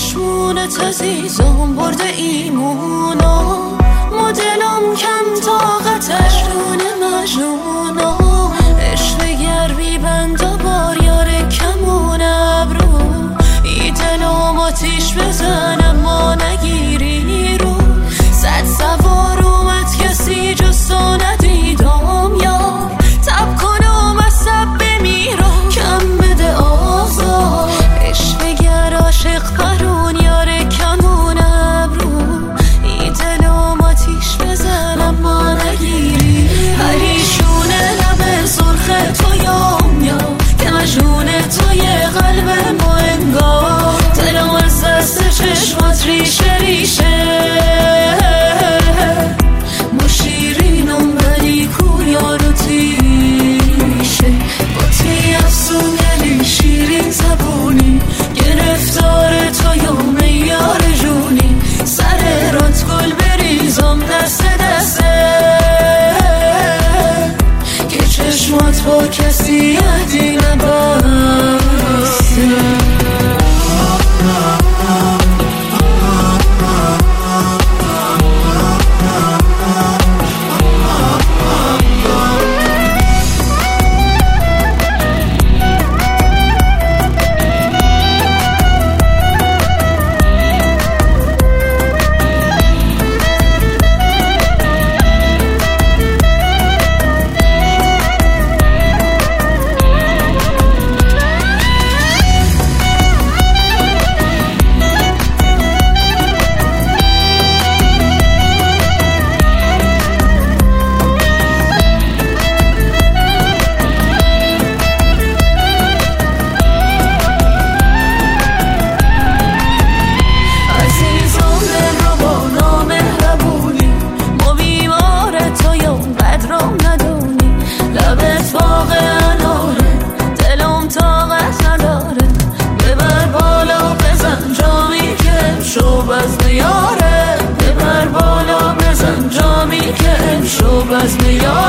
چشمونت عزیزم برده ایمونا، مدلم کم طاقتش دون مجنونا، عشق گرمی بند و بار یار کمون ابرو، ای دلم آتیش بزن اما نگیری رو، صد سوار اومد کسی جز تو ندیدم یار، تب کنم از سب بمیرم کم بده آزار، عشق گر عاشق پرون یار کمون ابرو، ای دلم آتیش بزن اما نگیری، پریشونه لب سرخ تو یام یام که مجنون توی قلب ما انگار، دلم از دست چشمات ریشه ریشه، ما شیرینم ولی کو یارو تیشه، با تی افسونگری شیرین زبونی، گرفتار تو یوم یار جونی، سر رات گل بریزم دست دسته، که چشمات با کسی عهدی نبسته. بزم یاره ببر بالا بزن جامی که امشو بزم یاره